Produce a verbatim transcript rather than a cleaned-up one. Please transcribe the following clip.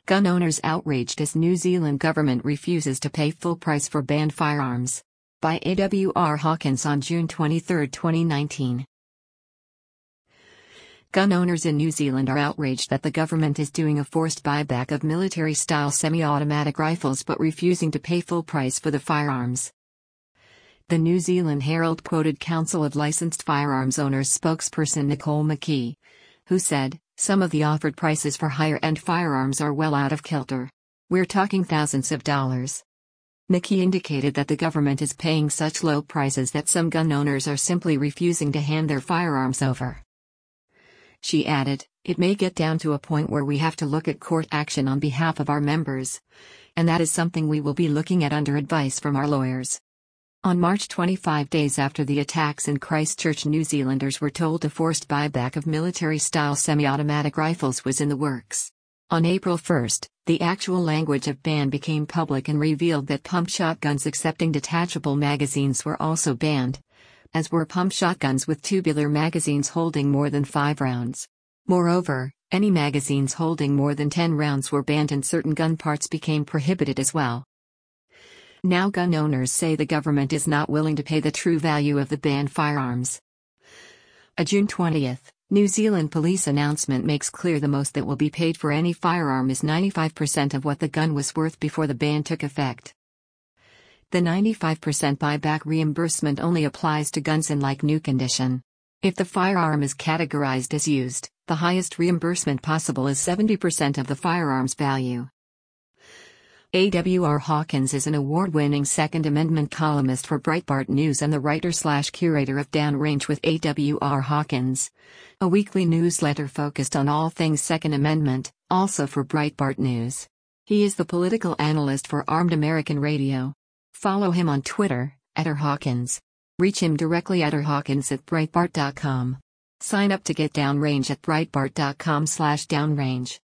Gun owners outraged as New Zealand government refuses to pay full price for banned firearms. By A W R Hawkins on June twenty-third, twenty nineteen. Gun owners in New Zealand are outraged that the government is doing a forced buyback of military-style semi-automatic rifles but refusing to pay full price for the firearms. The New Zealand Herald quoted Council of Licensed Firearms Owners spokesperson Nicole McKee, who said, "Some of the offered prices for higher-end firearms are well out of kilter. We're talking thousands of dollars." McKee indicated that the government is paying such low prices that some gun owners are simply refusing to hand their firearms over. She added, "It may get down to a point where we have to look at court action on behalf of our members. And that is something we will be looking at under advice from our lawyers." On March twenty-fifth, days after the attacks in Christchurch, New Zealanders were told a forced buyback of military-style semi-automatic rifles was in the works. On April first, the actual language of ban became public and revealed that pump shotguns accepting detachable magazines were also banned, as were pump shotguns with tubular magazines holding more than five rounds. Moreover, any magazines holding more than ten rounds were banned and certain gun parts became prohibited as well. Now gun owners say the government is not willing to pay the true value of the banned firearms. A June twentieth, New Zealand police announcement makes clear the most that will be paid for any firearm is ninety-five percent of what the gun was worth before the ban took effect. The ninety-five percent buyback reimbursement only applies to guns in like new condition. If the firearm is categorized as used, the highest reimbursement possible is seventy percent of the firearm's value. A W R Hawkins is an award-winning Second Amendment columnist for Breitbart News and the writer-slash-curator of Downrange with A W R Hawkins, a weekly newsletter focused on all things Second Amendment, also for Breitbart News. He is the political analyst for Armed American Radio. Follow him on Twitter, at rhawkins. Reach him directly at rhawkins at breitbart dot com. Sign up to get Downrange at breitbart dot com slash downrange.